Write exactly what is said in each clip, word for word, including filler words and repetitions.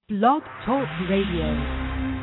Blog Talk Radio.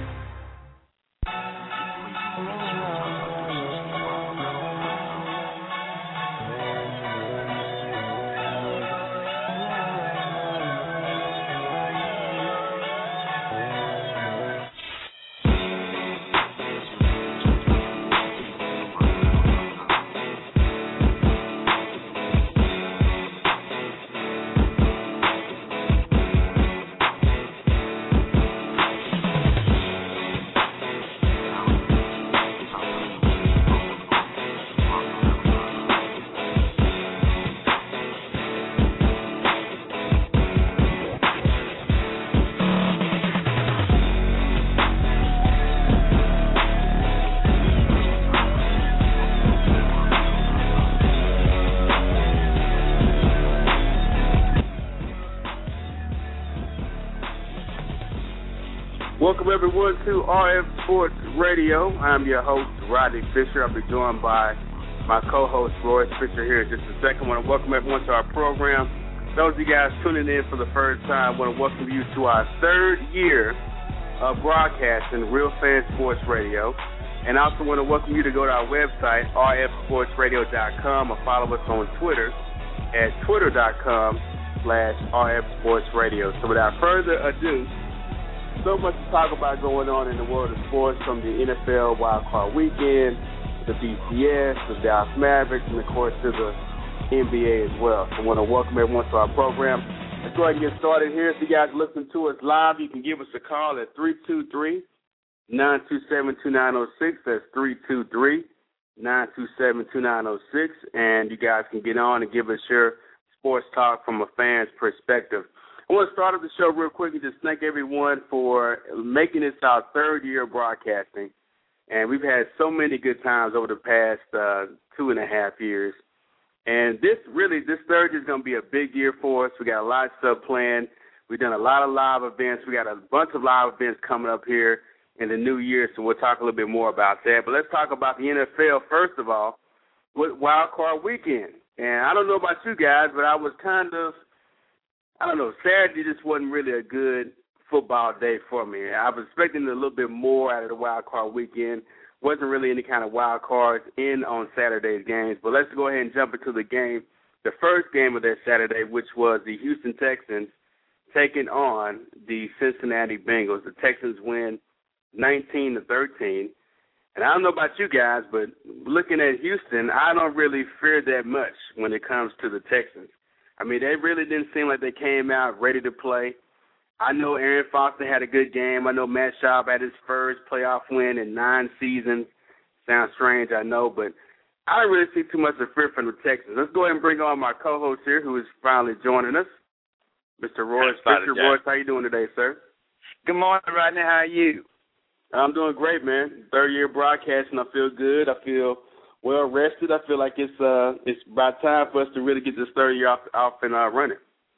Welcome, everyone, to R F Sports Radio. I'm your host, Rodney Fisher. I'll be joined by my co-host, Royce Fisher, here in just a second. I want to welcome everyone to our program. Those of you guys tuning in for the first time, I want to welcome you to our third year of broadcasting Real Fan Sports Radio. And I also want to welcome you to go to our website, r f sports radio dot com, or follow us on Twitter at twitter.com slash rfsportsradio. So without further ado, so much to talk about going on in the world of sports, from the N F L Wild Card Weekend, the B C S, the Dallas Mavericks, and, of course, to the N B A as well. So I want to welcome everyone to our program. Let's go ahead and get started here. If you guys listen to us live, you can give us a call at three two three, nine two seven, two nine zero six. That's three two three, nine two seven, two nine zero six. And you guys can get on and give us your sports talk from a fan's perspective. I want to start off the show real quick and just thank everyone for making this our third year of broadcasting. And we've had so many good times over the past uh, two and a half years. And this really, this third year is going to be a big year for us. We got a lot of stuff planned. We've done a lot of live events. We got a bunch of live events coming up here in the new year, so we'll talk a little bit more about that. But let's talk about the N F L first of all, with Wild Card Weekend. And I don't know about you guys, but I was kind of, I don't know, Saturday just wasn't really a good football day for me. I was expecting a little bit more out of the Wild Card Weekend. Wasn't really any kind of wild cards in on Saturday's games. But let's go ahead and jump into the game, the first game of that Saturday, which was the Houston Texans taking on the Cincinnati Bengals. The Texans win nineteen to thirteen. And I don't know about you guys, but looking at Houston, I don't really fear that much when it comes to the Texans. I mean, they really didn't seem like they came out ready to play. I know Aaron Foster had a good game. I know Matt Schaub had his first playoff win in nine seasons. Sounds strange, I know, but I don't really see too much of fear from the Texans. Let's go ahead and bring on my co-host here, who is finally joining us, Mister Royce Fisher. Royce, how you doing today, sir? Good morning, Rodney. How are you? I'm doing great, man. Third year broadcasting. I feel good. I feel well rested. I feel like it's uh it's about time for us to really get this third year off, off and uh, running.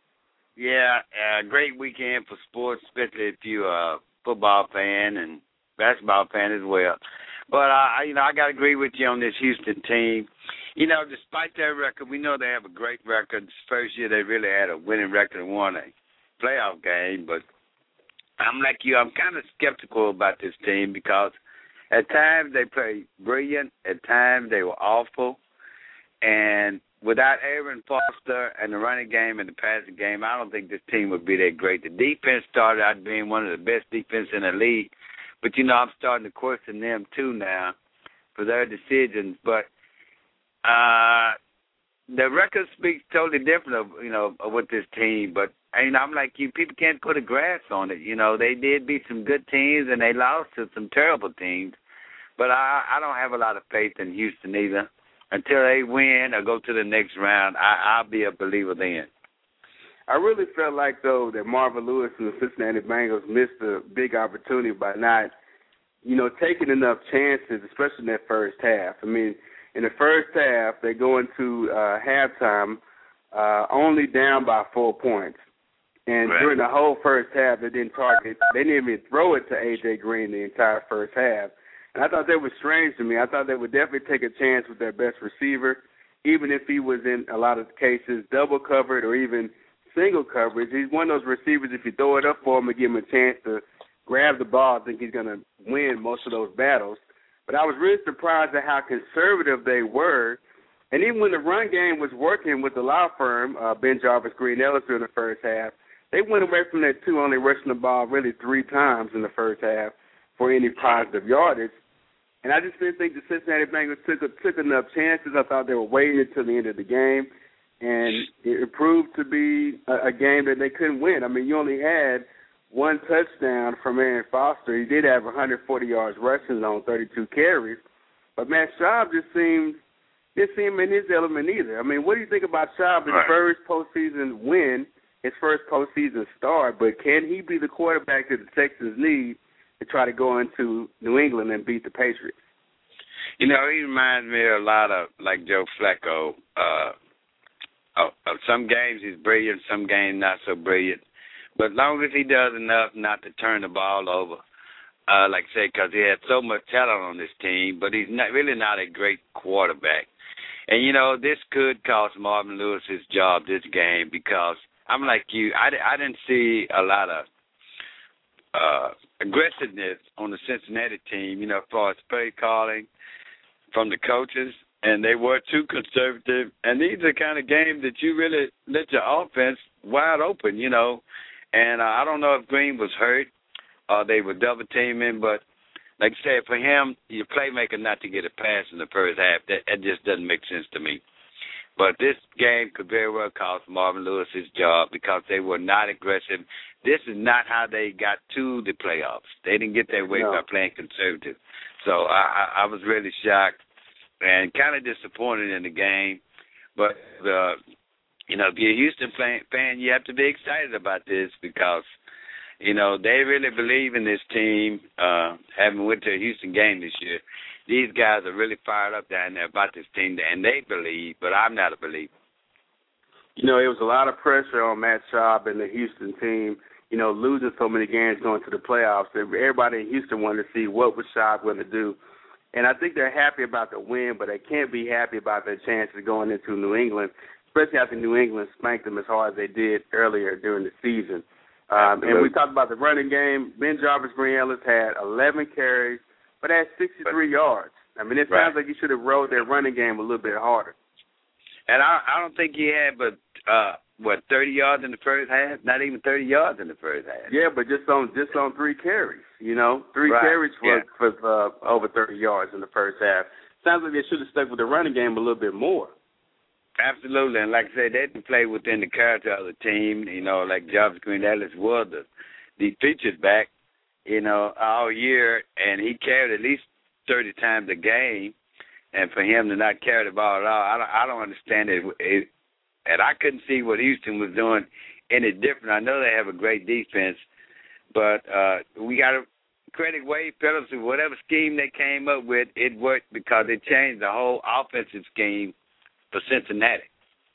Yeah, uh, great weekend for sports, especially if you're a football fan and basketball fan as well. But uh, you know, I got to agree with you on this Houston team. You know, despite their record, we know they have a great record. This first year they really had a winning record and won a playoff game. But I'm like you, I'm kind of skeptical about this team because at times they played brilliant, at times they were awful, and without Aaron Foster and the running game and the passing game, I don't think this team would be that great. The defense started out being one of the best defense in the league, but, you know, I'm starting to question them too now for their decisions. But uh, the record speaks totally different of, you know, of with this team. But, you know, I'm like you, people can't put a grasp on it. You know, they did beat some good teams and they lost to some terrible teams. But I, I don't have a lot of faith in Houston either. Until they win or go to the next round, I, I'll be a believer then. I really felt like, though, that Marvin Lewis and the Cincinnati Bengals missed a big opportunity by not, you know, taking enough chances, especially in that first half. I mean, in the first half, they go into uh, halftime uh, only down by four points. And right. During the whole first half, they didn't target, they didn't even throw it to A J. Green the entire first half. And I thought that was strange to me. I thought they would definitely take a chance with their best receiver, even if he was in a lot of cases double covered or even single coverage. He's one of those receivers, if you throw it up for him and give him a chance to grab the ball, I think he's going to win most of those battles. But I was really surprised at how conservative they were. And even when the run game was working with the law firm, uh, Ben Jarvis, Green Ellis, in the first half, they went away from that, too, only rushing the ball really three times in the first half for any positive yardage. And I just didn't think the Cincinnati Bengals took, took enough chances. I thought they were waiting until the end of the game. And it proved to be a, a game that they couldn't win. I mean, you only had one touchdown from Aaron Foster. He did have one hundred forty yards rushing on thirty-two carries. But Matt Schaub just seemed, didn't seem in his element either. I mean, what do you think about Schaub, his right. first postseason win, his first postseason start? But can he be the quarterback that the Texans need to try to go into New England and beat the Patriots? You know, he reminds me a lot of, like, Joe Flacco. Uh, of, of some games he's brilliant, some games not so brilliant. But as long as he does enough not to turn the ball over, uh, like I said, because he had so much talent on this team, but he's not really not a great quarterback. And, you know, this could cost Marvin Lewis his job this game because I'm like you. I, I didn't see a lot of uh, aggressiveness on the Cincinnati team, you know, as far as play calling from the coaches, and they were too conservative. And these are the kind of games that you really let your offense wide open, you know. And uh, I don't know if Green was hurt or they were double teaming, but like I said, for him, your playmaker not to get a pass in the first half, that, that just doesn't make sense to me. But this game could very well cost Marvin Lewis his job because they were not aggressive. This is not how they got to the playoffs. They didn't get their way no. by playing conservative. So I, I was really shocked and kind of disappointed in the game. But uh, you know, if you're a Houston fan, you have to be excited about this because, you know, they really believe in this team, uh, having went to a Houston game this year. These guys are really fired up down there about this team, and they believe, but I'm not a believer. You know, it was a lot of pressure on Matt Schaub and the Houston team, you know, losing so many games going to the playoffs. Everybody in Houston wanted to see what was Schaub going to do. And I think they're happy about the win, but they can't be happy about their chances going into New England, especially after New England spanked them as hard as they did earlier during the season. Um, and we talked about the running game. Ben Jarvis, Green Ellis had eleven carries, but had sixty-three but, yards. I mean, it right. sounds like you should have rode their running game a little bit harder. And I, I don't think he had but, uh, what, thirty yards in the first half? Not even thirty yards in the first half. Yeah, but just on just on three carries, you know, three right. carries for, yeah. for uh, over thirty yards in the first half. Sounds like they should have stuck with the running game a little bit more. Absolutely, and like I said, they didn't play within the character of the team. You know, like Jarvis Green Ellis was the, the featured back, you know, all year, and he carried at least thirty times a game. And for him to not carry the ball at all, I don't, I don't understand it. it. And I couldn't see what Houston was doing any different. I know they have a great defense, but uh, we got to credit Wade Phillips with whatever scheme they came up with. It worked because it changed the whole offensive scheme for Cincinnati.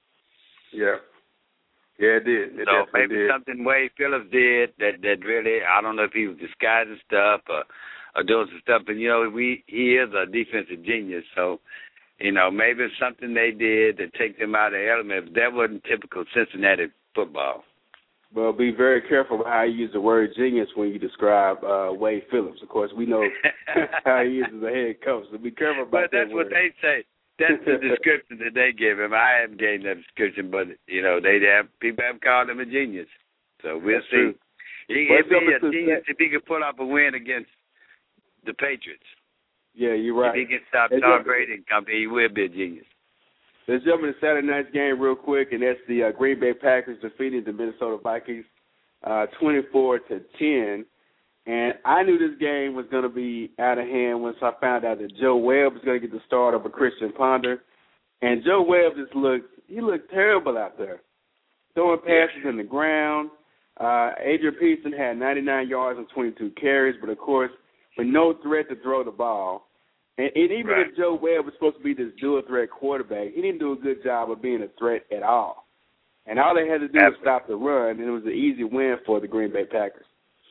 Yeah. Yeah, it did. It so maybe did. something Wade Phillips did that, that really, I don't know if he was disguising stuff or, or doing some stuff, but, you know, we he is a defensive genius, so, you know, maybe it's something they did to take them out of the element. That wasn't typical Cincinnati football. Well, be very careful how you use the word genius when you describe uh, Wade Phillips. Of course, we know how he is as a head coach, so be careful about but that word. But that's what they say. That's the description that they give him. I haven't gave that description, but, you know, they have people have called him a genius. So we'll that's see. True. He, he'd be a genius if he could pull off a win against the Patriots. Yeah, you're right. If he can stop Let's Tom Brady and company, he will be a genius. Let's jump into Saturday night's game real quick, and that's the uh, Green Bay Packers defeating the Minnesota Vikings uh, twenty-four to ten. And I knew this game was going to be out of hand once I found out that Joe Webb was going to get the start over Christian Ponder. And Joe Webb just looked, he looked terrible out there, throwing passes in the ground. Uh, Adrian Peterson had ninety-nine yards and twenty-two carries, but, of course, with no threat to throw the ball. And, and even right. if Joe Webb was supposed to be this dual-threat quarterback, he didn't do a good job of being a threat at all. And all they had to do Absolutely. was stop the run, and it was an easy win for the Green Bay Packers.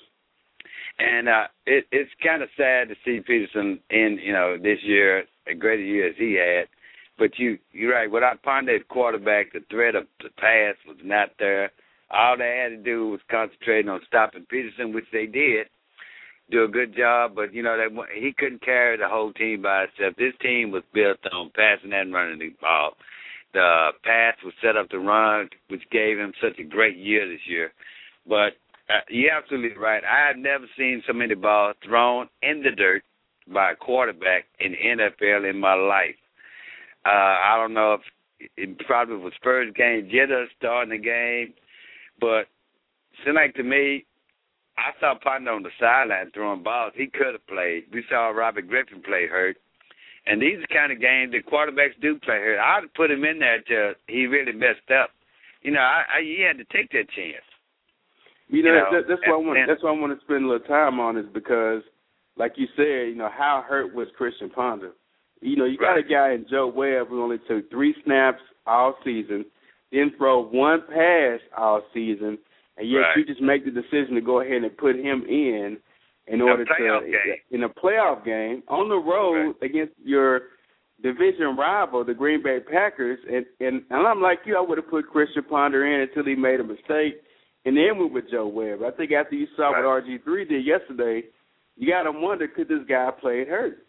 And uh, it, it's kind of sad to see Peterson in, you know, this year, a great year as he had. But you, you're right. Without Ponder at quarterback, the threat of the pass was not there. All they had to do was concentrate on stopping Peterson, which they did, do a good job. But, you know, they, he couldn't carry the whole team by himself. This team was built on passing and running the ball. The pass was set up to run, which gave him such a great year this year. But uh, you're absolutely right. I have never seen so many balls thrown in the dirt by a quarterback in the N F L in my life. Uh, I don't know if it probably was first game jitter starting the game, but it seemed like to me, I saw Ponder on the sideline throwing balls. He could have played. We saw Robert Griffin play hurt. And these are the kind of games that quarterbacks do play hurt. I'd have put him in there till he really messed up. You know, I, I, he had to take that chance. You know, you know that, that's what I want. That's what I want to spend a little time on, is because, like you said, you know, how hurt was Christian Ponder? You know, you got right. a guy in Joe Webb who only took three snaps all season, didn't throw one pass all season, and yet right. you just make the decision to go ahead and put him in in order to game. in a playoff game on the road right. against your division rival, the Green Bay Packers. And, and, and I'm like you, I would have put Christian Ponder in until he made a mistake, and then went with Joe Webb. I think after you saw right. what R G three did yesterday, you got to wonder, could this guy play it hurt?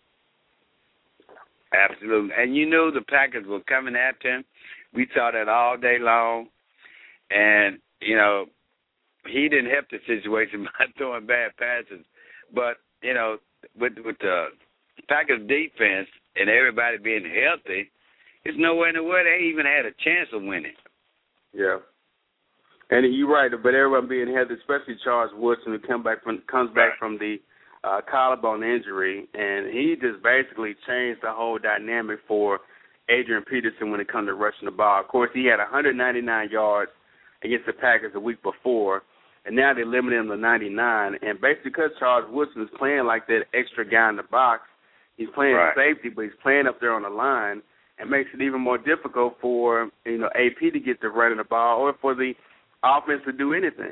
Absolutely. And you knew the Packers were coming after him. We saw that all day long. And, you know, he didn't help the situation by throwing bad passes. But, you know, with with the Packers defense and everybody being healthy, there's nowhere in the world they even had a chance of winning. Yeah. And you're right, but everyone being healthy, especially Charles Woodson, who come back from, comes back right. from the uh, collarbone injury, and he just basically changed the whole dynamic for Adrian Peterson when it comes to rushing the ball. Of course, he had one hundred ninety-nine yards against the Packers the week before, and now they limited him to ninety-nine. And basically because Charles Woodson is playing like that extra guy in the box, he's playing right. safety, but he's playing up there on the line, and makes it even more difficult for, you know, A P to get the running the ball or for the offense to do anything.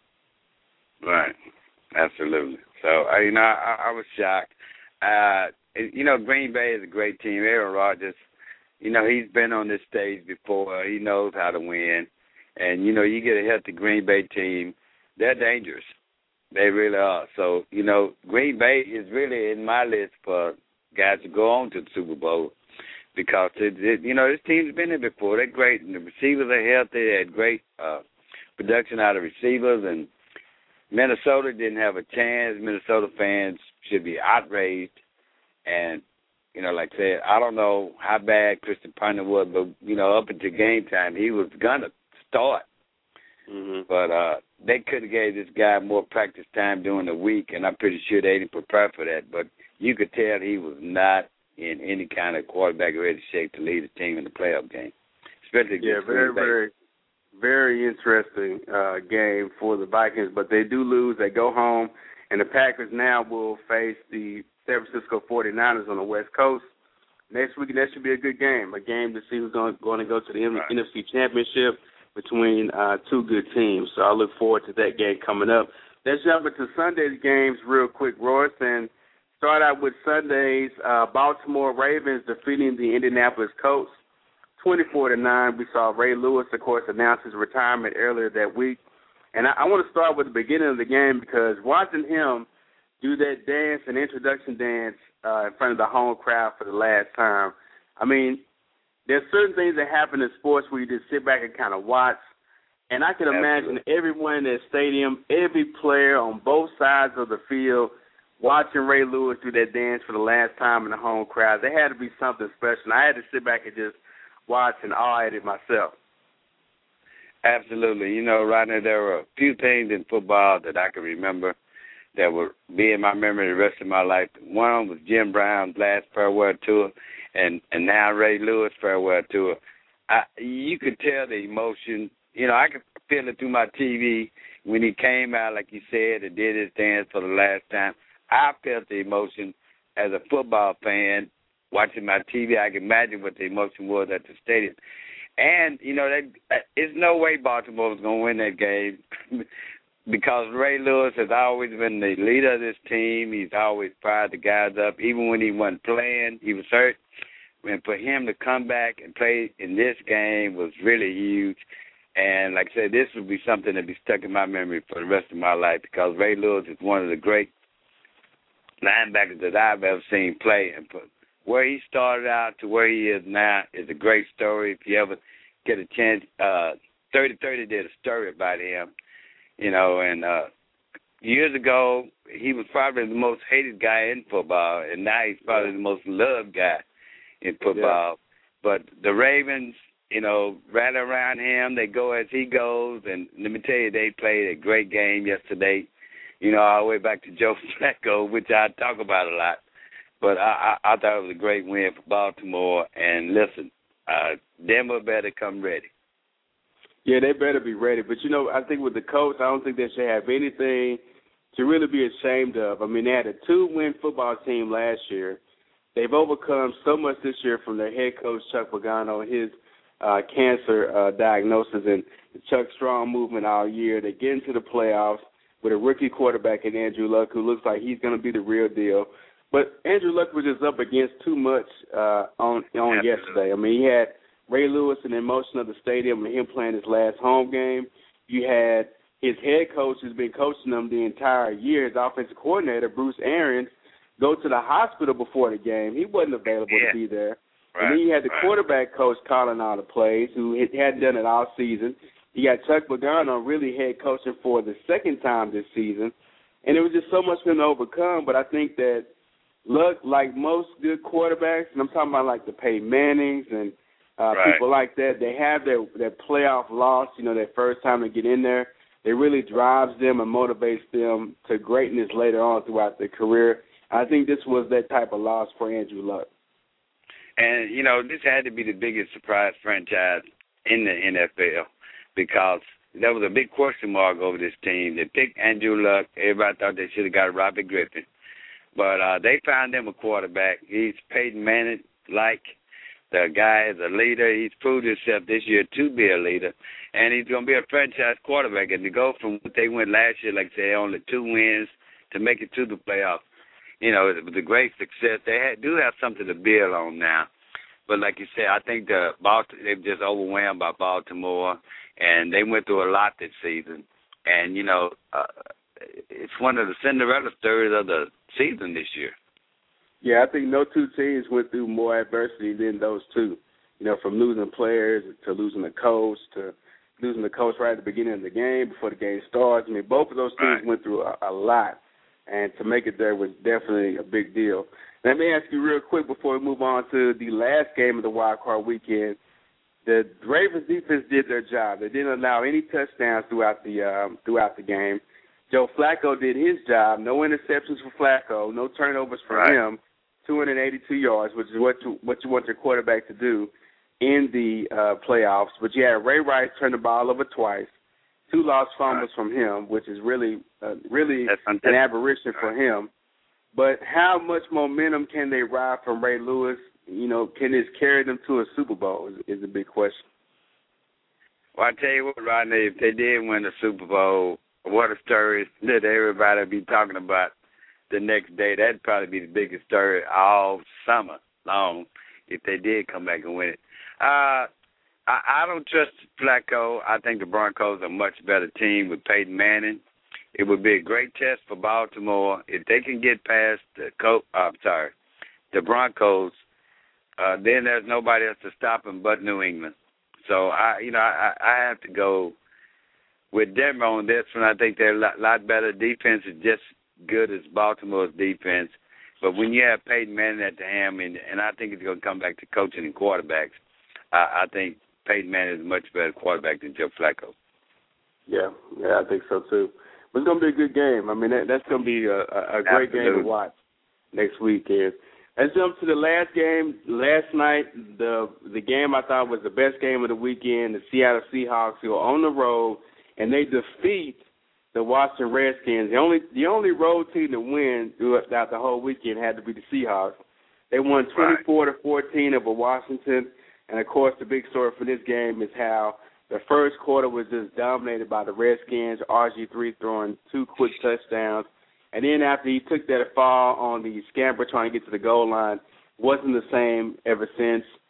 Right. Absolutely. So, uh, you know, I, I was shocked. Uh, you know, Green Bay is a great team. Aaron Rodgers, you know, he's been on this stage before. He knows how to win. And, you know, you get a healthy Green Bay team, they're dangerous. They really are. So, you know, Green Bay is really in my list for guys to go on to the Super Bowl because, it, it, you know, this team's been there before. They're great. And the receivers are healthy. They had great uh, production out of receivers. And Minnesota didn't have a chance. Minnesota fans should be outraged. And, you know, like I said, I don't know how bad Christian Ponder was, but, you know, up until game time, he was going to start. Mm-hmm. But uh, they could have gave this guy more practice time during the week, and I'm pretty sure they didn't prepare for that. But you could tell he was not in any kind of quarterback-ready shape to lead a team in the playoff game. Especially yeah, very, very, very interesting uh, game for the Vikings. But they do lose. They go home, and the Packers now will face the San Francisco forty-niners on the West Coast. Next week, that should be a good game, a game to see who's going, going to go to the right. N F C Championship between uh, two good teams. So I look forward to that game coming up. Let's jump into Sunday's games real quick, Royce, and start out with Sunday's uh, Baltimore Ravens defeating the Indianapolis Colts twenty-four to nine. We saw Ray Lewis, of course, announce his retirement earlier that week. And I, I want to start with the beginning of the game because watching him do that dance and introduction dance uh, in front of the home crowd for the last time, I mean, there's certain things that happen in sports where you just sit back and kind of watch. And I can imagine Absolutely. everyone in that stadium, every player on both sides of the field, watching Ray Lewis do that dance for the last time in the home crowd. There had to be something special. And I had to sit back and just watch and awe at it myself. Absolutely. You know, Rodney, there were a few things in football that I can remember that will be in my memory the rest of my life. One was Jim Brown's last farewell tour, and, and now Ray Lewis' farewell tour. I, you could tell the emotion. You know, I could feel it through my T V when he came out, like you said, and did his dance for the last time. I felt the emotion as a football fan watching my T V. I can imagine what the emotion was at the stadium. And, you know, that, there's no way Baltimore was going to win that game because Ray Lewis has always been the leader of this team. He's always fired the guys up. Even when he wasn't playing, he was hurt. And for him to come back and play in this game was really huge. And like I said, this would be something that be stuck in my memory for the rest of my life because Ray Lewis is one of the great linebackers that I've ever seen play. And where he started out to where he is now is a great story. If you ever get a chance, uh, thirty thirty did a story about him, you know, and uh, years ago he was probably the most hated guy in football, and now he's probably yeah. the most loved guy in football. Yeah. But the Ravens, you know, rally around him. They go as he goes. And let me tell you, they played a great game yesterday. You know, all the way back to Joe Flacco, which I talk about a lot. But I, I, I thought it was a great win for Baltimore. And listen, uh, Denver better come ready. Yeah, they better be ready. But, you know, I think with the coach, I don't think they should have anything to really be ashamed of. I mean, they had a two-win football team last year. They've overcome so much this year from their head coach, Chuck Pagano, and his uh, cancer uh, diagnosis and Chuck's strong movement all year. They get into the playoffs with a rookie quarterback in Andrew Luck, who looks like he's going to be the real deal. But Andrew Luck was just up against too much uh, on on Absolutely. yesterday. I mean, he had Ray Lewis in the emotion of the stadium and him playing his last home game. You had his head coach who's been coaching them the entire year, his offensive coordinator, Bruce Arians, go to the hospital before the game. He wasn't available yeah. to be there. Right. And then you had the right. quarterback coach calling all the plays, who hadn't done it all season. You got Chuck Pagano really head coaching for the second time this season. And it was just so much for him to overcome. But I think that, look, like most good quarterbacks, and I'm talking about like the Peyton Mannings and uh, right. people like that, they have their, their playoff loss, you know, their first time to get in there. It really drives them and motivates them to greatness later on throughout their career. I think this was that type of loss for Andrew Luck. And, you know, this had to be the biggest surprise franchise in the N F L because there was a big question mark over this team. They picked Andrew Luck. Everybody thought they should have got Robert Griffin. But uh, they found him a quarterback. He's Peyton Manning-like. The guy is a leader. He's proved himself this year to be a leader. And he's going to be a franchise quarterback. And to go from what they went last year, like say, only two wins, to make it to the playoffs, you know, it was a great success. They had, do have something to build on now. But like you said, I think the Baltimore, they're just overwhelmed by Baltimore, and they went through a lot this season. And, you know, uh, it's one of the Cinderella stories of the season this year. Yeah, I think no two teams went through more adversity than those two. You know, from losing players to losing a coach to losing the coach right at the beginning of the game before the game starts. I mean, both of those teams right. went through a, a lot. And to make it there was definitely a big deal. Let me ask you real quick before we move on to the last game of the wild card weekend. The Ravens defense did their job. They didn't allow any touchdowns throughout the um, throughout the game. Joe Flacco did his job. No interceptions for Flacco. No turnovers for right. him. two hundred eighty-two yards, which is what you, what you want your quarterback to do in the uh, playoffs. But you had Ray Rice turn the ball over twice. Two lost fumbles right. from him, which is really, uh, really an aberration for him. But how much momentum can they ride from Ray Lewis? You know, can this carry them to a Super Bowl is, is a big question. Well, I tell you what, Rodney, if they did win the Super Bowl, what a story that everybody would be talking about the next day. That'd probably be the biggest story all summer long if they did come back and win it. Uh, I, I don't trust Flacco. I think the Broncos are a much better team with Peyton Manning. It would be a great test for Baltimore if they can get past the Co- uh, I'm sorry, the Broncos. Uh, then there's nobody else to stop them but New England. So I, you know, I, I have to go with Denver on this one. I think they're a lot, lot better. Defense is just good as Baltimore's defense. But when you have Peyton Manning at the helm, and, and I think it's going to come back to coaching and quarterbacks, I, I think Peyton Manning is a much better quarterback than Joe Flacco. Yeah, yeah, I think so too. But it's going to be a good game. I mean, that, that's going to be a, a great Absolutely. game to watch next weekend. Let's jump to the last game. Last night, the the game I thought was the best game of the weekend, the Seattle Seahawks, who are on the road, and they defeat the Washington Redskins. The only the only road team to win throughout the whole weekend had to be the Seahawks. They won twenty-four to fourteen over Washington. And, of course, the big story for this game is how the first quarter was just dominated by the Redskins, R G three throwing two quick touchdowns. And then after he took that fall on the scamper trying to get to the goal line, wasn't the same ever since.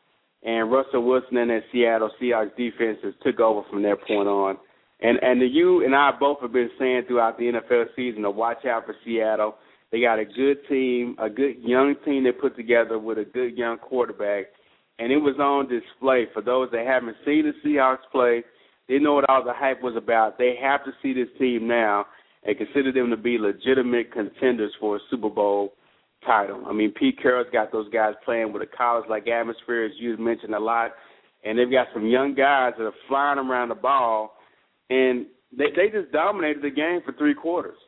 and Russell Wilson and that Seattle Seahawks defense has took over from that point on. And and the, you and I both have been saying throughout the N F L season to watch out for Seattle. They got a good team, a good young team they put together with a good young quarterback. And it was on display for those that haven't seen the Seahawks play. They know what all the hype was about. They have to see this team now and consider them to be legitimate contenders for a Super Bowl title. I mean, Pete Carroll's got those guys playing with a college-like atmosphere, as you mentioned a lot, and they've got some young guys that are flying around the ball, and they, they just dominated the game for three quarters.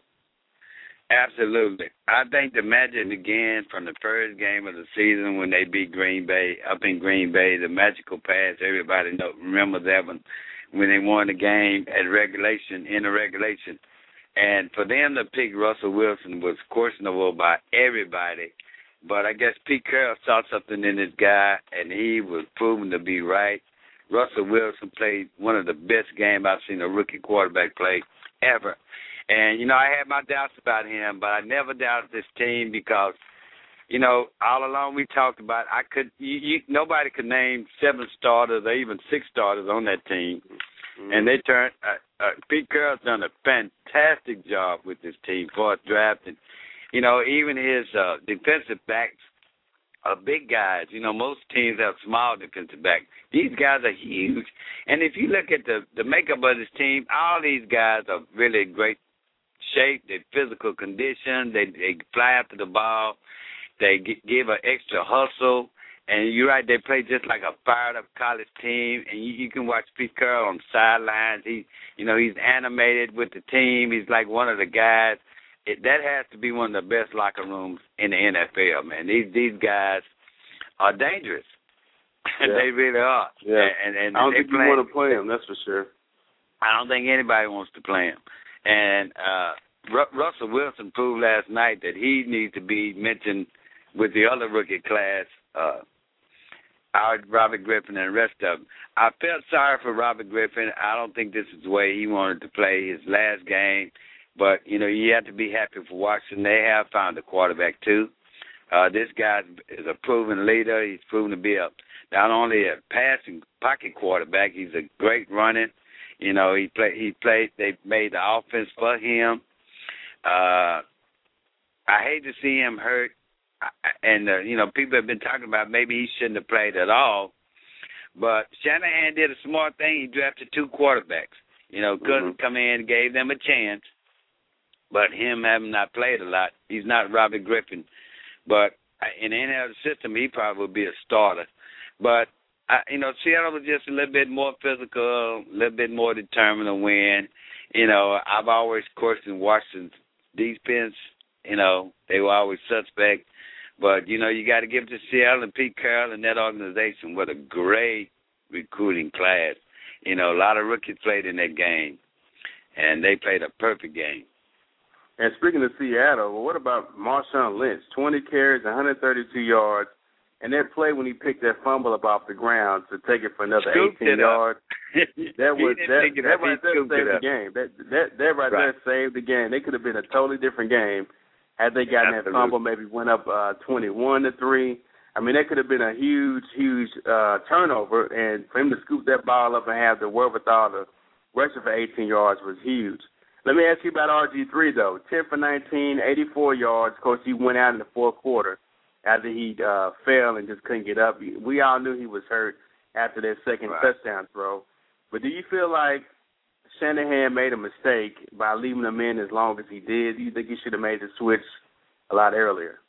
Absolutely. I think the magic again from the first game of the season when they beat Green Bay, up in Green Bay, the magical pass, everybody know, remember that one, when they won the game at regulation, in the regulation. And for them to pick Russell Wilson was questionable by everybody. But I guess Pete Carroll saw something in this guy, and he was proven to be right. Russell Wilson played one of the best games I've seen a rookie quarterback play ever. And, you know, I had my doubts about him, but I never doubted this team because, you know, all along we talked about I could you, you, nobody could name seven starters or even six starters on that team. Mm-hmm. And they turned uh, uh, Pete Carroll's done a fantastic job with this team for drafting. You know, even his uh, defensive backs are big guys. You know, most teams have small defensive backs. These guys are huge. And if you look at the, the makeup of this team, all these guys are really great shape, their physical condition, they they fly after the ball, they g- give an extra hustle, and you're right, they play just like a fired-up college team, and you, you can watch Pete Carroll on the sidelines. He, you know, he's animated with the team. He's like one of the guys. It, that has to be one of the best locker rooms in the N F L, man. These these guys are dangerous. Yeah. They really are. Yeah. And, and, and I don't they think play, you want to play them, that's for sure. I don't think anybody wants to play him. And uh, Ru- Russell Wilson proved last night that he needs to be mentioned with the other rookie class, uh, our Robert Griffin and the rest of them. I felt sorry for Robert Griffin. I don't think this is the way he wanted to play his last game. But, you know, you have to be happy for Washington. They have found a quarterback, too. Uh, this guy is a proven leader. He's proven to be a not only a passing pocket quarterback, he's a great running. You know, he play. He played. They made the offense for him. Uh, I hate to see him hurt, and uh, you know, people have been talking about maybe he shouldn't have played at all. But Shanahan did a smart thing. He drafted two quarterbacks. You know, couldn't mm-hmm. come in, gave them a chance. But him having not played a lot, he's not Robert Griffin. But in the N F L system, he probably would be a starter. But I, you know, Seattle was just a little bit more physical, a little bit more determined to win. You know, I've always questioned Washington's defense. You know, they were always suspect. But, you know, you got to give it to Seattle and Pete Carroll and that organization. What a great recruiting class. You know, a lot of rookies played in that game, and they played a perfect game. And speaking of Seattle, well, what about Marshawn Lynch? twenty carries, one hundred thirty-two yards. And that play when he picked that fumble up off the ground to take it for another Scooped eighteen yards, that was that, that, that right there saved the game. That that that right, right there saved the game. They could have been a totally different game had they gotten Absolutely. that fumble. Maybe went up uh, twenty-one to three. I mean, that could have been a huge, huge uh, turnover. And for him to scoop that ball up and have the wherewithal to rush it for eighteen yards was huge. Let me ask you about R G three though. ten for nineteen, eighty-four yards. Of course, he went out in the fourth quarter after he uh, fell and just couldn't get up. We all knew he was hurt after that second right. touchdown throw. But do you feel like Shanahan made a mistake by leaving him in as long as he did? Do you think he should have made the switch a lot earlier?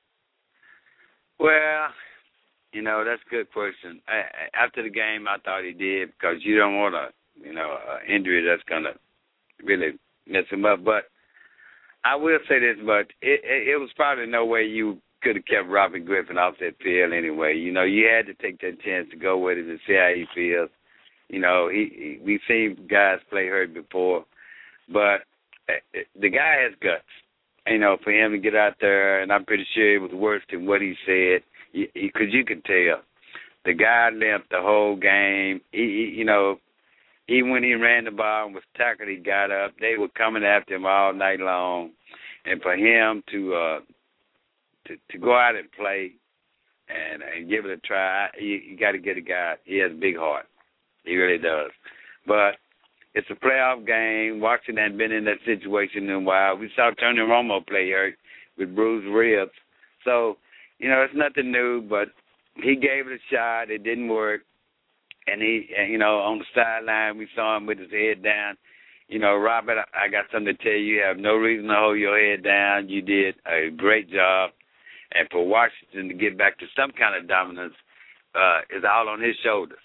Well, you know, that's a good question. I, after the game, I thought he did because you don't want a, you know, an injury that's going to really mess him up. But I will say this, but it, it, it was probably no way you could have kept Robert Griffin off that field anyway. You know, you had to take that chance to go with him and see how he feels. You know, he, he we've seen guys play hurt before, but the guy has guts. You know, for him to get out there, and I'm pretty sure it was worse than what he said, because you could tell the guy limped the whole game. He, he, you know, even when he ran the ball and was tackled, he got up. They were coming after him all night long, and for him to uh, To, to go out and play and, and give it a try. You, you got to get a guy. He has a big heart. He really does. But it's a playoff game. Washington hadn't been in that situation in a while. We saw Tony Romo play hurt with bruised ribs. So, you know, it's nothing new, but he gave it a shot. It didn't work. And, he, and, you know, on the sideline, we saw him with his head down. You know, Robert, I got something to tell you. You have no reason to hold your head down. You did a great job. And for Washington to get back to some kind of dominance uh, is all on his shoulders.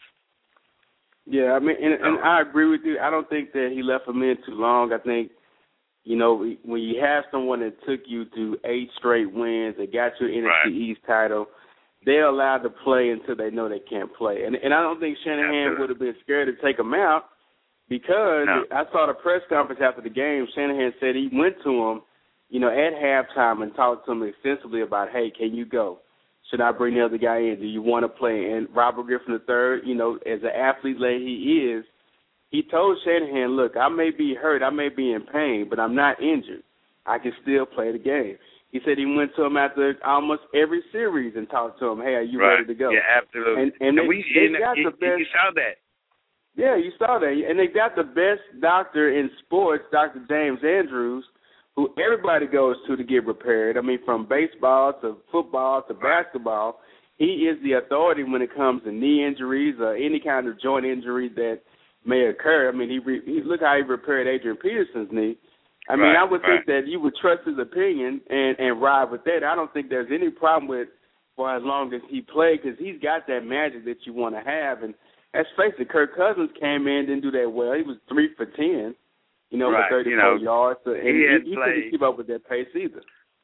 Yeah, I mean, and, and I agree with you. I don't think that he left him in too long. I think, you know, when you have someone that took you to eight straight wins, that got you an N F C Right. East title, they're allowed to play until they know they can't play. And and I don't think Shanahan Absolutely. would have been scared to take him out because No. I saw the press conference after the game. Shanahan said he went to him, you know, at halftime and talked to him extensively about, hey, can you go? Should I bring the other guy in? Do you want to play? And Robert Griffin the third, you know, as an athlete like he is, he told Shanahan, look, I may be hurt, I may be in pain, but I'm not injured. I can still play the game. He said he went to him after almost every series and talked to him, hey, are you right. ready to go? Yeah, absolutely. And, and they, we, they you, know, got you, the best. you saw that. Yeah, you saw that. And they got the best doctor in sports, Doctor James Andrews, who everybody goes to to get repaired. I mean, from baseball to football to basketball, he is the authority when it comes to knee injuries or any kind of joint injury that may occur. I mean, he, re, he look how he repaired Adrian Peterson's knee. I mean, right, I would right. think that you would trust his opinion and, and ride with that. I don't think there's any problem with for as long as he played because he's got that magic that you want to have. And let's face it, Kirk Cousins came in, didn't do that well. He was three for ten. You know, right. for thirty-four you know, yards. So, and he, he, he played, couldn't keep up with that pace either.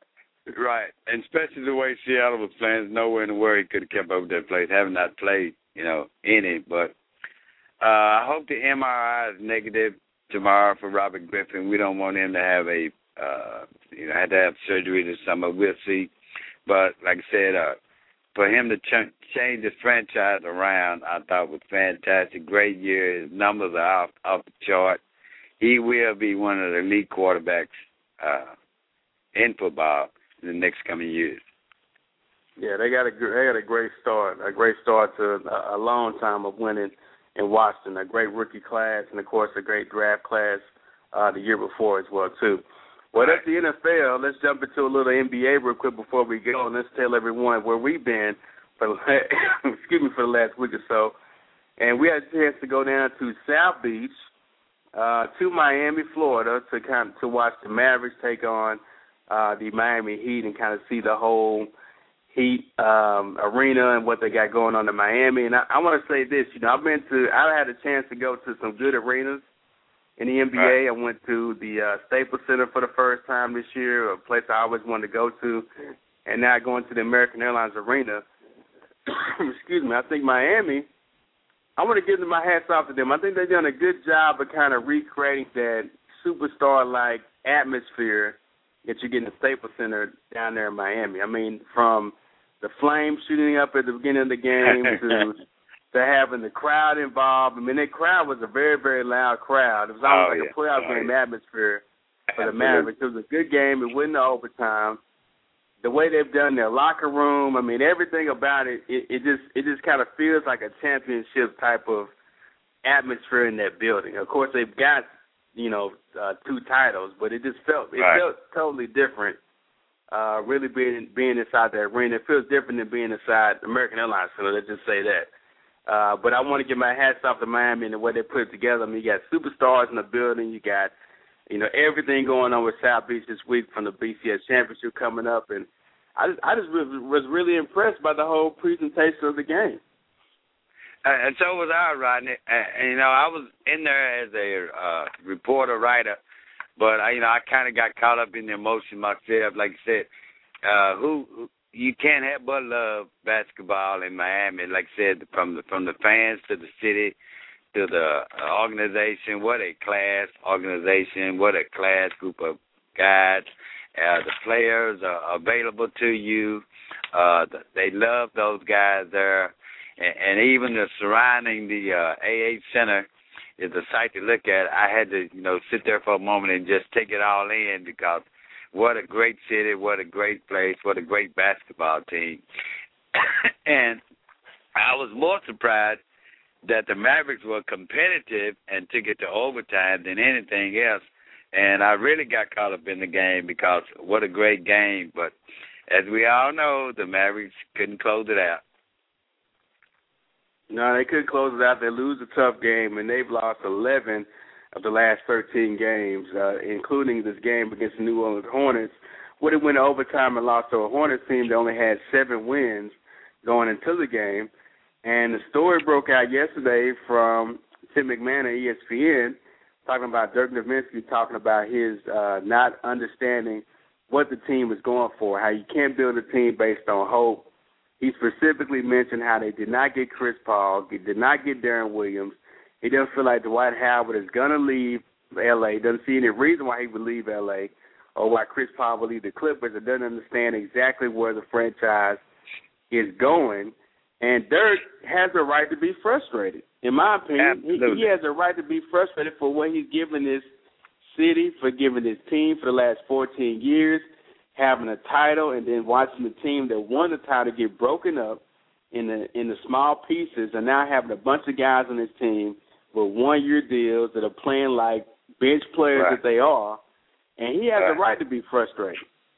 Right. And especially the way Seattle was playing, there's nowhere in the world he could have kept up with that pace, having not played, you know, in it. But uh, I hope the M R I is negative tomorrow for Robert Griffin. We don't want him to have a, uh, you know, have to have surgery this summer. We'll see. But like I said, uh, for him to ch- change the franchise around, I thought was fantastic. Great year. His numbers are off, off the chart. He will be one of the elite quarterbacks uh, in football in the next coming years. Yeah, they got a they got a great start, a great start to a, a long time of winning in Washington. A great rookie class, and of course a great draft class uh, the year before as well too. Well, that's the N F L. Let's jump into a little N B A real quick before we go, and let's tell everyone where we've been for the last, excuse me for the last week or so. And we had a chance to go down to South Beach. Uh, to Miami, Florida, to kind of, to watch the Mavericks take on uh, the Miami Heat and kind of see the whole Heat um, arena and what they got going on in Miami. And I, I want to say this, you know, I've been to, I had a chance to go to some good arenas in the N B A. Right. I went to the uh, Staples Center for the first time this year, a place I always wanted to go to, and now going to the American Airlines Arena. Excuse me, I think Miami. I want to give them my hats off to them. I think they've done a good job of kind of recreating that superstar-like atmosphere that you get in the Staples Center down there in Miami. I mean, from the flames shooting up at the beginning of the game to to having the crowd involved. I mean, that crowd was a very, very loud crowd. It was almost oh, like yeah. a playoff oh, game yeah. atmosphere for the Absolutely. Mavericks. It was a good game. It went to overtime. The way they've done their locker room, I mean, everything about it, it, it just it just kind of feels like a championship type of atmosphere in that building. Of course, they've got, you know, uh, two titles, but it just felt it right. felt totally different. Uh, really being being inside that arena, it feels different than being inside American Airlines Center. Let's just say that. Uh, but I want to give my hats off to Miami and the way they put it together. I mean, you got superstars in the building. You got, you know, everything going on with South Beach this week from the B C S Championship coming up. And I just, I just was really impressed by the whole presentation of the game. Uh, and so was I, Rodney. And, and, you know, I was in there as a uh, reporter, writer, but, I, you know, I kind of got caught up in the emotion myself. Like you said, uh, who, who you can't help but love basketball in Miami. Like I said, from the from the fans to the city to the uh, organization. What a class organization. What a class group of guys. Uh, the players are available to you. Uh, they love those guys there. And, and even the surrounding the uh, A H Center is a sight to look at. I had to, you know, sit there for a moment and just take it all in because what a great city, what a great place, what a great basketball team. And I was more surprised that the Mavericks were competitive and took it to overtime than anything else. And I really got caught up in the game because what a great game. But as we all know, the Mavericks couldn't close it out. No, they couldn't close it out. They lose a tough game, and they've lost eleven of the last thirteen games, uh, including this game against the New Orleans Hornets, where they went to overtime and lost to a Hornets team that only had seven wins going into the game. And the story broke out yesterday from Tim McMahon at E S P N, talking about Dirk Nowitzki, talking about his uh, not understanding what the team is going for, how you can't build a team based on hope. He specifically mentioned how they did not get Chris Paul, he did not get Darren Williams. He doesn't feel like Dwight Howard is going to leave L A, doesn't see any reason why he would leave L A or why Chris Paul would leave the Clippers. It doesn't understand exactly where the franchise is going. And Dirk has a right to be frustrated. In my opinion, he, he has a right to be frustrated for what he's given this city, for giving his team for the last fourteen years, having a title, and then watching the team that won the title get broken up in the in the small pieces, and now having a bunch of guys on his team with one-year deals that are playing like bench players right. that they are, and he has right. a right to be frustrated.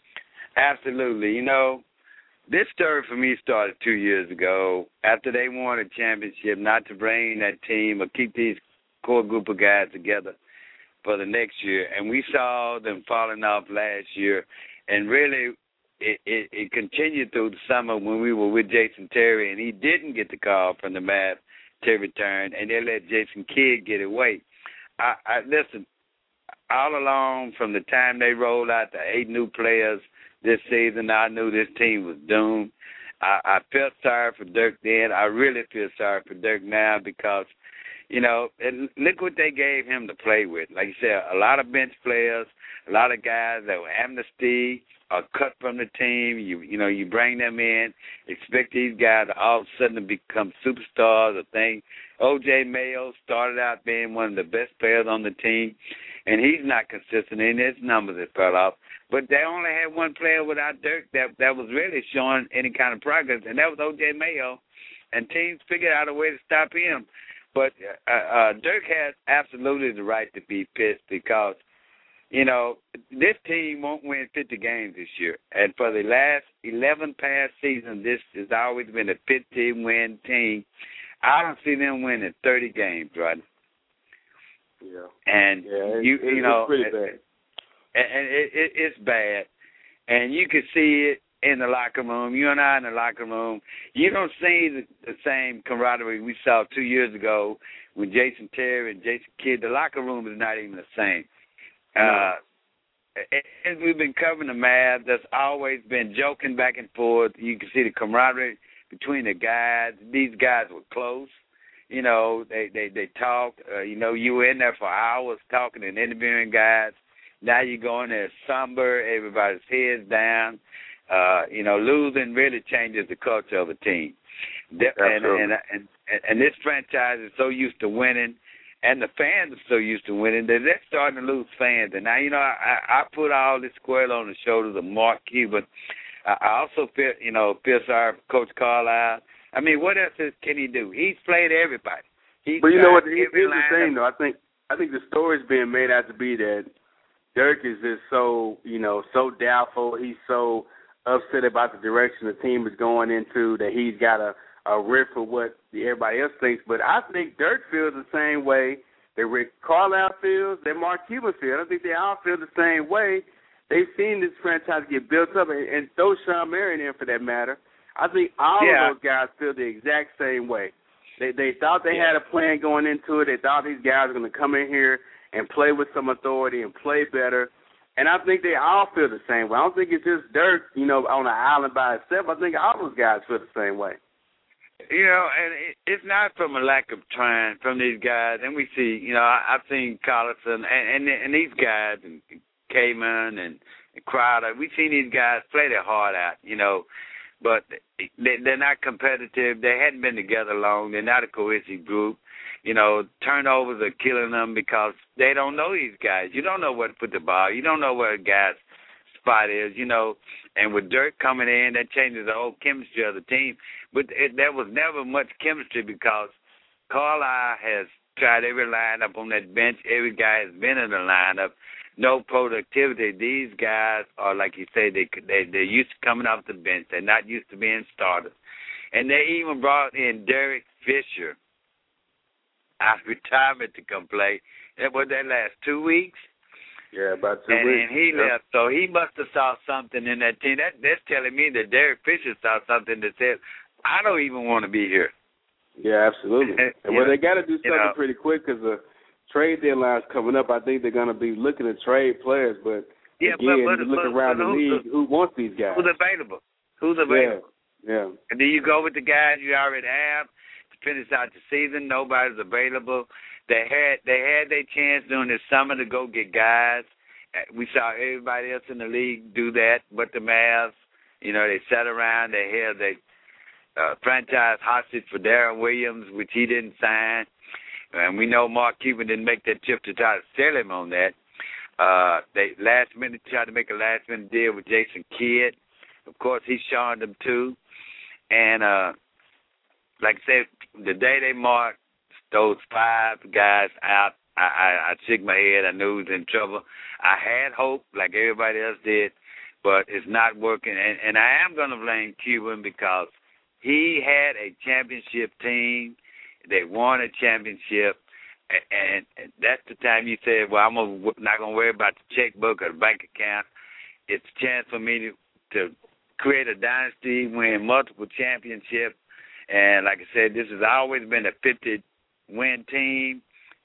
Absolutely. You know, this story for me started two years ago after they won a championship, not to bring that team or keep these core group of guys together for the next year. And we saw them falling off last year, and really it, it, it continued through the summer when we were with Jason Terry, and he didn't get the call from the Mavs to return, and they let Jason Kidd get away. I, I listen, all along from the time they rolled out the eight new players this season, I knew this team was doomed. I, I felt sorry for Dirk then. I really feel sorry for Dirk now because, you know, look what they gave him to play with. Like you said, a lot of bench players, a lot of guys that were amnesty or cut from the team. You you know, you bring them in, expect these guys to all of a sudden to become superstars or things. O J Mayo started out being one of the best players on the team, and he's not consistent in his numbers that fell off. But they only had one player without Dirk that, that was really showing any kind of progress, and that was O J Mayo, and teams figured out a way to stop him. But uh, uh, Dirk has absolutely the right to be pissed because, you know, this team won't win fifty games this year. And for the last eleven past seasons, this has always been a fifty-win team. I don't see them winning thirty games, right? Yeah. And, yeah, you it's, you know, it's pretty bad. And it, it, it's bad. And you can see it in the locker room. You and I in the locker room. You don't see the, the same camaraderie we saw two years ago with Jason Terry and Jason Kidd. The locker room is not even the same. No. Uh, and we've been covering the Mavs. There's always been joking back and forth. You can see the camaraderie between the guys. These guys were close. You know, they, they, they talked. Uh, you know, you were in there for hours talking and interviewing guys. Now you go in there somber, everybody's heads down. Uh, you know, losing really changes the culture of a team. And, and, and, and this franchise is so used to winning, and the fans are so used to winning that they're starting to lose fans. And now, you know, I, I put all this square on the shoulders of Mark Cuban. I also feel, you know, feel sorry for Coach Carlisle. I mean, what else can he do? He's played everybody. He's but you know what? Here's the thing, though. I think I think the story's being made out to be that Dirk is just so, you know, so doubtful. He's so upset about the direction the team is going into that he's got a, a riff for what everybody else thinks. But I think Dirk feels the same way that Rick Carlisle feels, that Mark Cuban feels. I think they all feel the same way. They've seen this franchise get built up, and, and throw Sean Marion in for that matter. I think all yeah. of those guys feel the exact same way. They they thought they yeah. had a plan going into it. They thought these guys were going to come in here and play with some authority and play better. And I think they all feel the same way. I don't think it's just Dirk, you know, on an island by himself. I think all those guys feel the same way. You know, and it, it's not from a lack of trying from these guys. And we see, you know, I, I've seen Collison and, and and these guys, and Kaman and, and Crowder. We've seen these guys play their heart out, you know. But they, they're not competitive. They hadn't been together long. They're not a cohesive group. You know, turnovers are killing them because they don't know these guys. You don't know where to put the ball. You don't know where a guy's spot is, you know, and with Dirk coming in, that changes the whole chemistry of the team. But it, there was never much chemistry because Carlisle has tried every lineup on that bench. Every guy has been in the lineup. No productivity. These guys are, like you say, they, they, they're used to coming off the bench. They're not used to being starters. And they even brought in Derek Fisher out of retirement to come play. That was that last two weeks. Yeah, about two and, weeks. And he yep. left, so he must have saw something in that team. That that's telling me that Derek Fisher saw something that says, I don't even want to be here. Yeah, absolutely. And well, they got to do something you know, pretty quick because the trade deadline's coming up. I think they're going to be looking to trade players, but yeah, again, but, but, you look but, around but the league, who wants these guys? Who's available? Who's available? Yeah, yeah. And do you go with the guys you already have to finish out the season? Nobody's available. They had they had their chance during the summer to go get guys. We saw everybody else in the league do that, but the Mavs, you know, they sat around. They held their uh, franchise hostage for Darren Williams, which he didn't sign. And we know Mark Cuban didn't make that trip to try to sell him on that. Uh, they last minute tried to make a last minute deal with Jason Kidd. Of course, he shunned them too. And uh, like I said, the day they marked those five guys out, I, I, I shook my head. I knew he was in trouble. I had hope, like everybody else did, but it's not working. And, and I am going to blame Cuban because he had a championship team. They won a championship, and, and that's the time you said, well, I'm not going to worry about the checkbook or the bank account. It's a chance for me to, to create a dynasty, win multiple championships. And like I said, this has always been a fifty-win team.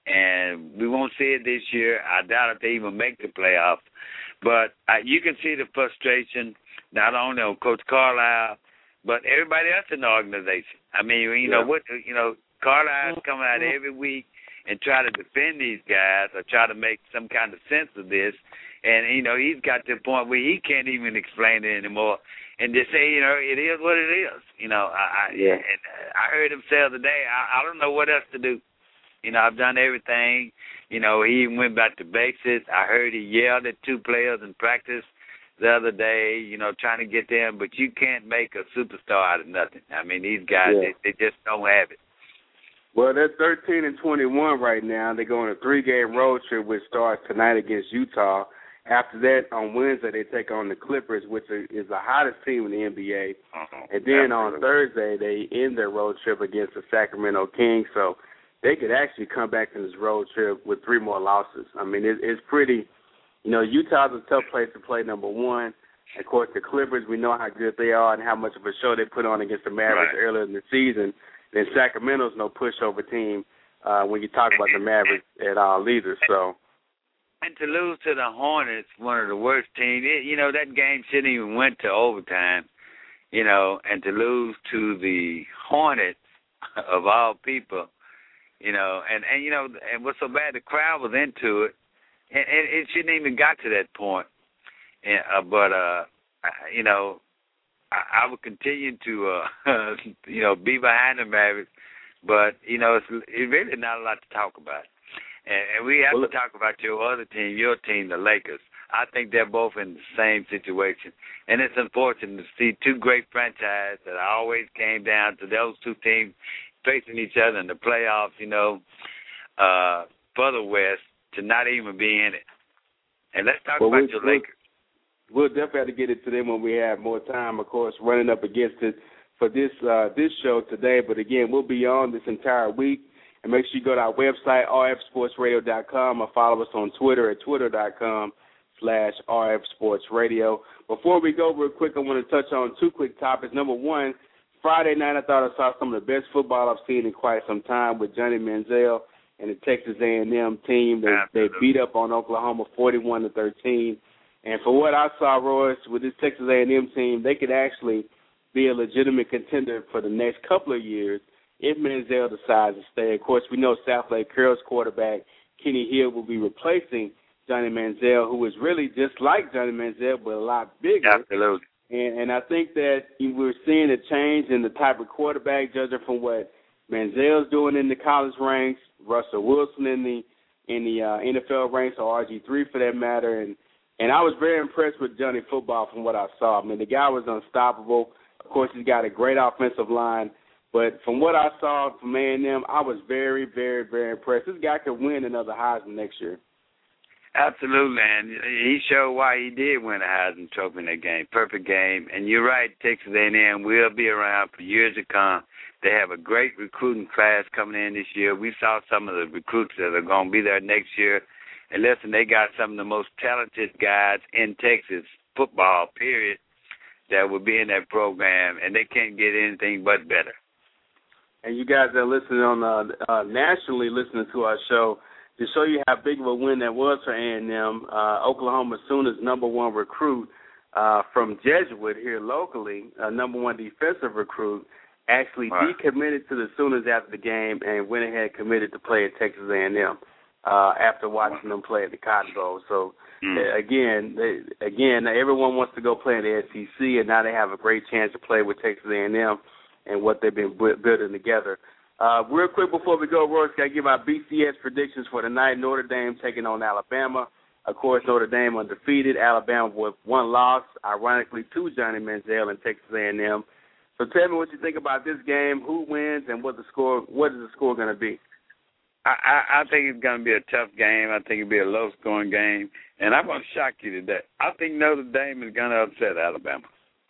And we won't see it this year. I doubt if they even make the playoffs. But uh, you can see the frustration not only on Coach Carlisle, but everybody else in the organization. I mean, you know, yeah. what you know, Carlisle's coming out every week and try to defend these guys or try to make some kind of sense of this. And, you know, he's got to the point where he can't even explain it anymore and just say, you know, it is what it is. You know, I, yeah. and I heard him say the other day, I, I don't know what else to do. You know, I've done everything. You know, he even went back to basics. I heard he yelled at two players in practice the other day, you know, trying to get them. But you can't make a superstar out of nothing. I mean, these guys, yeah. they, they just don't have it. Well, they're thirteen and twenty-one right now. They go on a three-game road trip, which starts tonight against Utah. After that, on Wednesday, they take on the Clippers, which is the hottest team in the N B A. Uh-huh. And then Absolutely. on Thursday, they end their road trip against the Sacramento Kings. So they could actually come back from this road trip with three more losses. I mean, it, it's pretty, you know, Utah's a tough place to play, number one. Of course, the Clippers, we know how good they are and how much of a show they put on against the Mavericks right. earlier in the season. Then Sacramento's no pushover team uh, when you talk about the Mavericks at all either. So. And to lose to the Hornets, one of the worst teams, it, you know, that game shouldn't even went to overtime, you know, and to lose to the Hornets, of all people, you know, and, and you know, and what's so bad, the crowd was into it, and, and it shouldn't even got to that point. And, uh, but, uh, I, you know, I, I would continue to, uh, you know, be behind the Mavericks, but, you know, it's, it's really not a lot to talk about. And, and we have well, to talk about your other team, your team, the Lakers. I think they're both in the same situation. And it's unfortunate to see two great franchises that always came down to those two teams facing each other in the playoffs, you know, uh, further west, to not even be in it. And let's talk well, about we'll, your we'll, Lakers. We'll definitely have to get into them when we have more time, of course, running up against it for this uh, this show today. But, again, we'll be on this entire week. And make sure you go to our website, r f sports radio dot com, or follow us on Twitter at twitter dot com slash r f sports radio. Before we go real quick, I want to touch on two quick topics. Number one, Friday night I thought I saw some of the best football I've seen in quite some time with Johnny Manziel and the Texas A and M team. They, they beat up on Oklahoma forty-one to thirteen. And for what I saw, Royce, with this Texas A and M team, they could actually be a legitimate contender for the next couple of years if Manziel decides to stay. Of course, we know South Lake Curls quarterback Kenny Hill will be replacing Johnny Manziel, who is really just like Johnny Manziel, but a lot bigger. Absolutely. And, and I think that we're seeing a change in the type of quarterback, judging from what Manziel's doing in the college ranks, Russell Wilson in the in the uh, N F L ranks, or R G three for that matter. And And I was very impressed with Johnny Football from what I saw. I mean, the guy was unstoppable. Of course, he's got a great offensive line. But from what I saw from A and M, I was very, very, very impressed. This guy could win another Heisman next year. Absolutely, and he showed why he did win a Heisman Trophy in that game. Perfect game. And you're right, Texas A and M will be around for years to come. They have a great recruiting class coming in this year. We saw some of the recruits that are going to be there next year. And listen, they got some of the most talented guys in Texas football, period, that will be in that program, and they can't get anything but better. And you guys that are listening on uh, uh, nationally listening to our show, to show you how big of a win that was for A and M, uh, Oklahoma Sooners' number one recruit uh, from Jesuit here locally, uh, number one defensive recruit, actually right. decommitted to the Sooners after the game and went ahead and committed to play at Texas A and M uh, after watching them play at the Cotton Bowl. So, mm. uh, again, they, again, everyone wants to go play in the S E C, and now they have a great chance to play with Texas A and M and what they've been building together. Uh, real quick before we go, Royce, got to give our B C S predictions for tonight. Notre Dame taking on Alabama. Of course, Notre Dame undefeated. Alabama with one loss, ironically, to Johnny Manziel and Texas A and M. So tell me what you think about this game, who wins, and what the score. What is the score going to be? I, I, I think it's going to be a tough game. I think it'll be a low-scoring game. And I'm going to shock you today. I think Notre Dame is going to upset Alabama.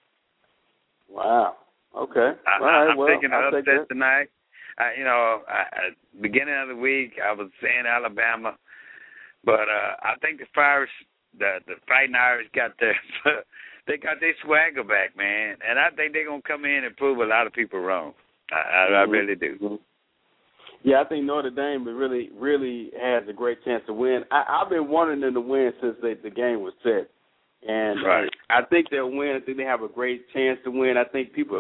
Wow. Okay. I, All right. I'm well, thinking I'll of upset tonight. I, you know, I, at beginning of the week, I was saying Alabama, but uh, I think the Irish, the the Fighting Irish, got their they got their swagger back, man, and I think they're gonna come in and prove a lot of people wrong. I, I, mm-hmm. I really do. Mm-hmm. Yeah, I think Notre Dame really, really has a great chance to win. I, I've been wanting them to win since they, the game was set. And right. uh, I think they'll win. I think they have a great chance to win. I think people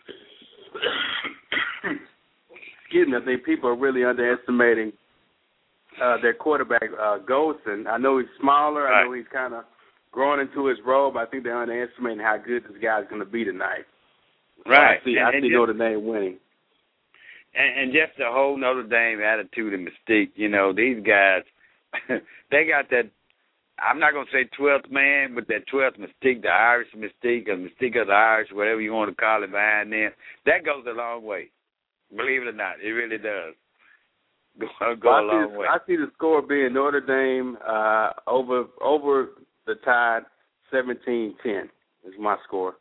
excuse me, I think people are really underestimating uh, their quarterback, uh, Golson. I know he's smaller. Right. I know he's kind of growing into his role, but I think they're underestimating how good this guy's going to be tonight. Right. So I see, and, I see and just, Notre Dame winning. And, and just the whole Notre Dame attitude and mystique, you know, these guys, they got that, I'm not going to say twelfth man, but that twelfth mystique, the Irish mystique, or mystique of the Irish, whatever you want to call it behind them, that goes a long way. Believe it or not, it really does. Go, go well, a long the, way. I see the score being Notre Dame uh, over over the Tide, seventeen ten is my score.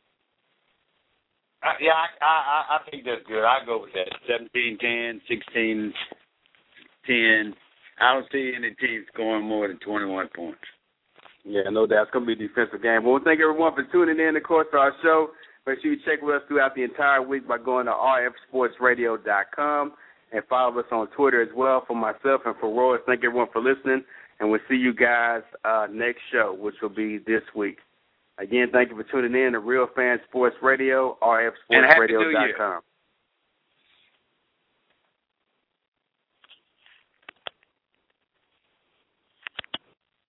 Uh, yeah, I, I I think that's good. I go with that. seventeen ten, sixteen ten. I don't see any team scoring more than twenty-one points. Yeah, no doubt. It's going to be a defensive game. Well, thank everyone for tuning in, of course, to our show. Make sure you check with us throughout the entire week by going to r f sports radio dot com and follow us on Twitter as well. For myself and for Royce, thank everyone for listening, and we'll see you guys uh, next show, which will be this week. Again, thank you for tuning in to Real Fan Sports Radio, r f sports radio dot com.